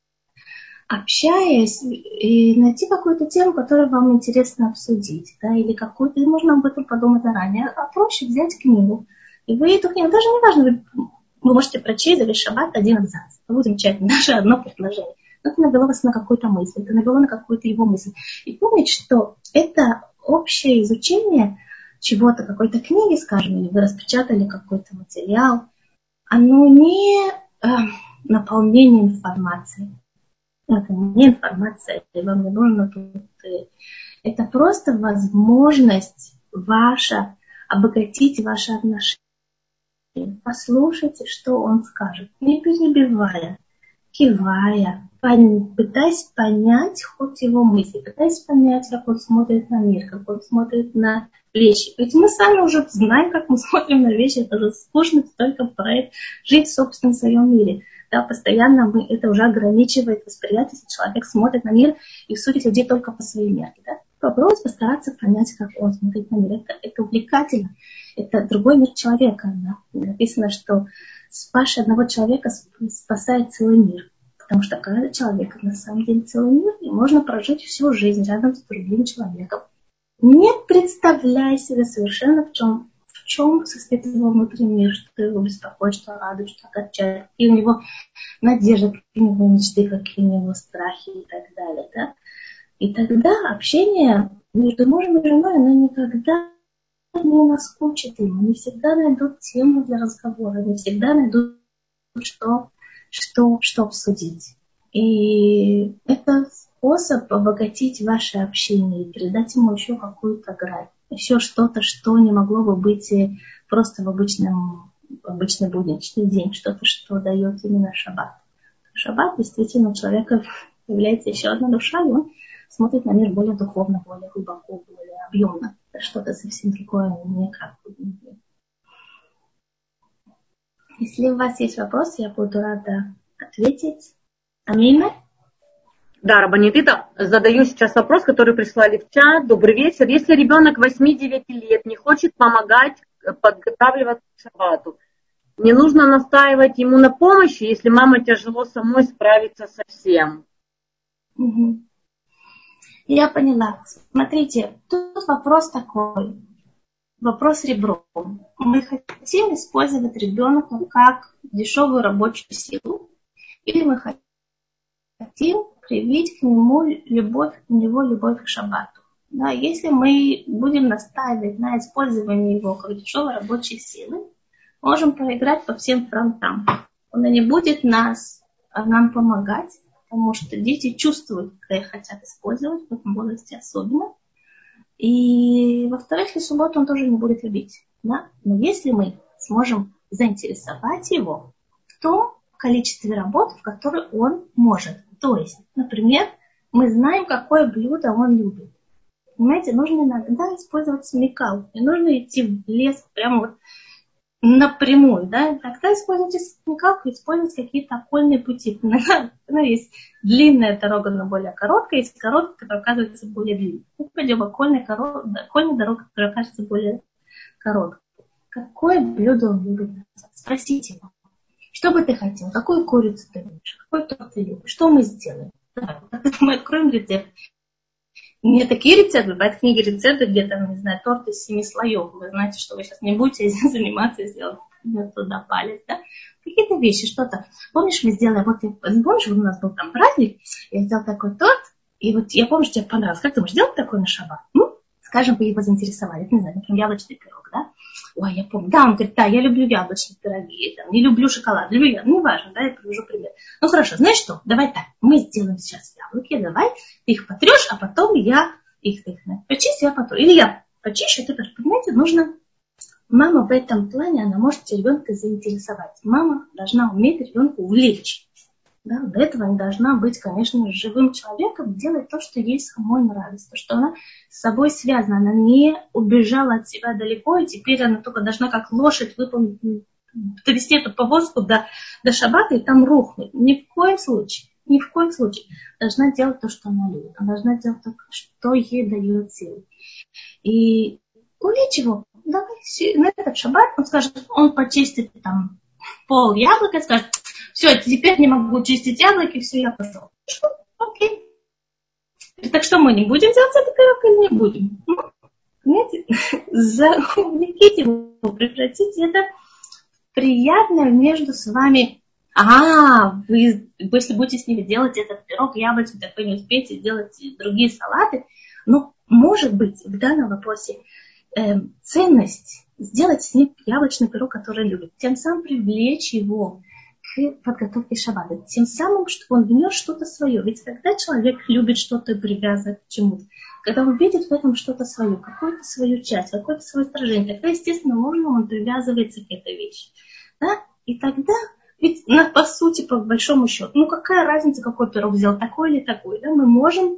Speaker 1: общаясь, и найти какую-то тему, которую вам интересно обсудить, да, или какую-то, можно об этом подумать заранее, а проще взять книгу. И вы эту книгу, даже не важно, вы можете прочесть за весь шаббат один абзац. Это будет замечательно, даже одно предложение. Но это навело вас на какую-то мысль, это навело на какую-то его мысль. И помните, что это общее изучение чего-то, какой-то книги, скажем, или вы распечатали какой-то материал, оно не наполнение информацией. Это не информация, вам не нужно тут. Это просто возможность ваша обогатить ваши отношения. Послушайте, что он скажет, не перебивая, кивая, пытаясь понять ход его мысли, пытаясь понять, как он смотрит на мир, как он смотрит на вещи. Ведь мы сами уже знаем, как мы смотрим на вещи, это же скучно только жить в собственном своем мире. Да, постоянно это уже ограничивает восприятие, если человек смотрит на мир и судит людей только по своей мерке. Да? попробовать постараться понять, как он смотрит на мир. Это увлекательно. Это другой мир человека. Да? Написано, что спасший одного человека спасает целый мир. Потому что каждый человек это на самом деле целый мир, и можно прожить всю жизнь рядом с другим человеком. Не представляя себе совершенно, в чем состоит его внутренний мир, что его беспокоит, что радует, что огорчает, какие у него надежды, какие у него мечты, какие у него страхи и так далее. Да? И тогда общение между мужем и женой, оно никогда не наскучит им. Они всегда найдут тему для разговора, они всегда найдут что обсудить. И это способ обогатить ваше общение и передать ему еще какую-то грань. Еще что-то, что не могло бы быть просто в обычный будничный день. Что-то, что дает именно шаббат. Шаббат действительно у человека является еще одна душа, и он смотрит на мир более духовно, более глубоко, более объемно. Это что-то совсем другое, не как будний день. Если у вас есть вопросы, я буду рада ответить. Аминь.
Speaker 2: Да, Рабанит, задаю сейчас вопрос, который прислали в чат. Добрый вечер. Если ребенок 8-9 лет не хочет помогать подготавливаться к шаббату, не нужно настаивать ему на помощи, если мама тяжело самой справиться со всем?
Speaker 1: Угу. Я поняла. Смотрите, тут вопрос такой. Вопрос ребром. Мы хотим использовать ребенка как дешевую рабочую силу, или мы хотим привить к нему любовь к шаббату. Да, если мы будем настаивать на использовании его как дешевой рабочей силы, можем проиграть по всем фронтам. Он не будет нам помогать, потому что дети чувствуют, когда их хотят использовать, в этом возрасте особенно. И, во-вторых, и субботу он тоже не будет любить. Да? Но если мы сможем заинтересовать его в том количестве работ, в которые он может. То есть, например, мы знаем, какое блюдо он любит. Понимаете, нужно иногда использовать смекалку. Не нужно идти в лес прямо вот напрямую. Да? Тогда используйте смекалку, используйте какие-то окольные пути. Есть длинная дорога, но более короткая, есть короткая, которая оказывается более длинной. Мы пойдем окольной дорогой, которая окажется более короткой. Какое блюдо он любит? Спросите его. Что бы ты хотел? Какую курицу ты любишь? Какой торт ты любишь? Что мы сделаем? Давай, мы откроем рецепт. Не такие рецепты, бывают книги рецепты, где там, не знаю, торт из 7 слоев. Вы знаете, что вы сейчас не будете заниматься и сделать туда палец, да? Какие-то вещи, что-то. Помнишь, мы сделали, помнишь, у нас был там праздник, я сделала такой торт, и вот я помню, что тебе понравилось. Как ты можешь сделать такой на шаббат? Скажем, вы его заинтересовали. Не знаю, например, яблочный пирог, да? Ой, я помню. Да, он говорит, да, я люблю яблочные пироги, там, не люблю шоколад, люблю яблоки. Ну, важно, да, я привожу пример. Ну, хорошо, знаешь что, давай так, мы сделаем сейчас яблоки, давай, ты их потрешь, а потом я их почистю, я потру. Или я почищу, ты тоже, понимаете, нужно... Мама в этом плане, она может ребенка заинтересовать. Мама должна уметь ребенка увлечь. Да, для этого она должна быть, конечно, живым человеком, делать то, что ей самой нравится, то, что она с собой связана, она не убежала от себя далеко, и теперь она только должна как лошадь довести эту повозку до шаббата и там рухнуть. Ни в коем случае. Должна делать то, что она любит. Она должна делать то, что ей дает силу. И увлечь его. Давай на этот шаббат он скажет, он почистит там пол яблока, скажет, все, теперь не могу чистить яблоки, все, я пошел. Окей. Так что мы не будем делать этот пирог или не будем? Понимаете? Увлеките его, превратите это в приятное между с вами. Вы, если будете с ними делать этот пирог яблочный, так вы не успеете делать другие салаты. Но, может быть, в данном вопросе ценность сделать с ним яблочный пирог, который любит. Тем самым привлечь его к подготовке шаббата. Тем самым, что он внес что-то свое. Ведь когда человек любит что-то и привязывает к чему-то, когда он видит в этом что-то свое, какую-то свою часть, какое-то свое отражение, тогда, естественно, он привязывается к этой вещи. Да? И тогда, ведь по сути, по большому счету, какая разница, какой пирог взял, такой или такой. Да? Мы можем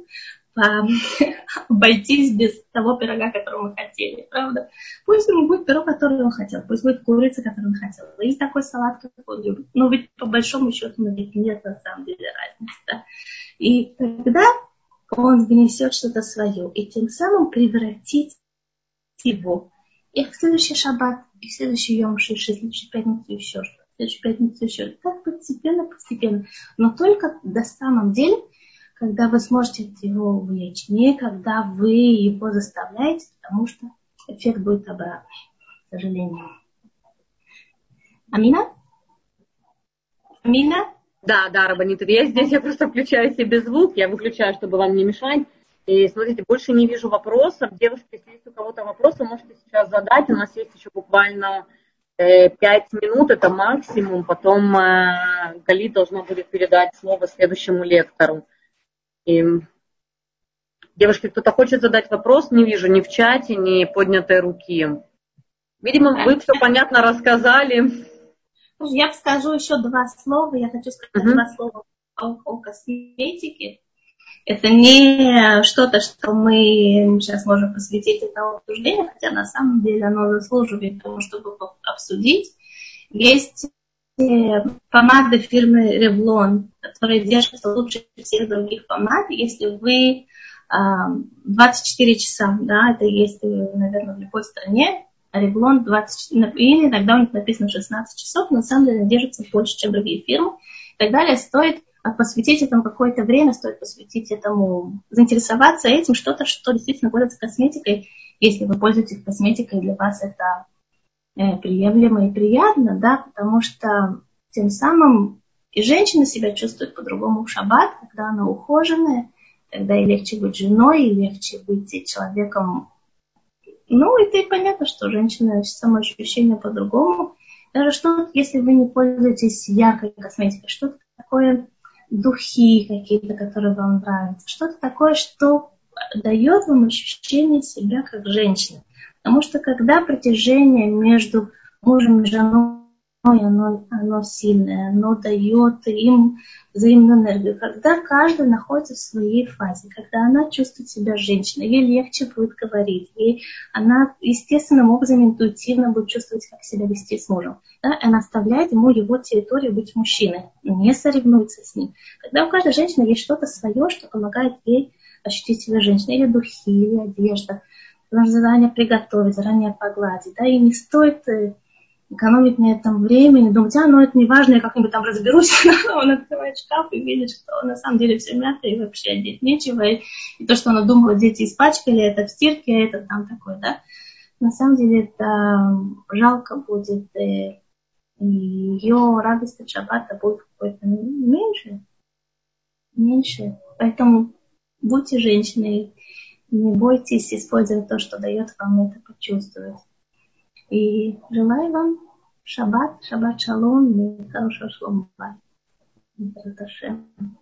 Speaker 1: обойтись без того пирога, который мы хотели, правда? Пусть ему будет пирог, который он хотел, пусть будет курица, которую он хотел. Есть такой салат, какой он любит. Но ведь по большому счету ведь нет на самом деле разницы. Да? И тогда он внесет что-то свое, и тем самым превратить его. И в следующий шаббат, и в следующий Йом Шиши, в следующую пятницу еще что-то, в следующую пятницу еще. Так постепенно, постепенно. Но только до самом деле, когда вы сможете его увлечь, не когда вы его заставляете, потому что эффект будет обратный, к сожалению. Амина? Амина?
Speaker 2: Да, Рабанит, я здесь, я просто включаю себе звук, я выключаю, чтобы вам не мешать. И смотрите, больше не вижу вопросов. Девушки, если есть у кого-то вопросы, можете сейчас задать. У нас есть еще буквально 5 минут, это максимум. Потом Гали должна будет передать слово следующему лектору. И, девушки, кто-то хочет задать вопрос? Не вижу ни в чате, ни поднятой руки. Видимо, вы все понятно рассказали.
Speaker 1: Я скажу еще 2 слова. Я хочу сказать 2 слова о косметике. Это не что-то, что мы сейчас можем посвятить этому обсуждению, хотя на самом деле оно заслуживает того, чтобы обсудить. Есть помады фирмы Revlon, которые держатся лучше всех других помад. Если вы 24 часа, да, это есть, наверное, в любой стране, Revlon 20, или иногда у них написано 16 часов, но на самом деле держится больше, чем другие фирмы. И так далее. Стоит посвятить этому какое-то время, стоит посвятить этому, заинтересоваться этим, что-то, что действительно пользуется косметикой. Если вы пользуетесь косметикой, для вас это приемлемо и приятно, да, потому что тем самым и женщина себя чувствует по-другому в шаббат, когда она ухоженная, тогда и легче быть женой, и легче быть человеком. Ну, это и понятно, что женщина самоощущение по-другому. Даже что, если вы не пользуетесь яркой косметикой, что-то такое, духи какие-то, которые вам нравятся, что-то такое, что дает вам ощущение себя как женщины. Потому что когда притяжение между мужем и женой, оно сильное, оно дает им взаимную энергию. Когда каждый находится в своей фазе, когда она чувствует себя женщиной, ей легче будет говорить, ей она естественным образом интуитивно будет чувствовать, как себя вести с мужем. Да? Она оставляет ему его территорию быть мужчиной, не соревнуется с ним. Когда у каждой женщины есть что-то свое, что помогает ей ощутить себя женщиной, или духи, или одежда, нужно заранее приготовить, заранее погладить, да, и не стоит экономить на этом времени, думать, ну это не важно, я как-нибудь там разберусь. Он открывает шкаф и видит, что на самом деле все мягко и вообще одеть нечего. И то, что она думала, дети испачкали, это в стирке, а это там такое, да. На самом деле это жалко будет, и ее радость от шаббата будет какой-то меньше. Поэтому будьте женщиной, не бойтесь использовать то, что дает вам это почувствовать. И желаю вам шаббат шалом и хорошего шлома.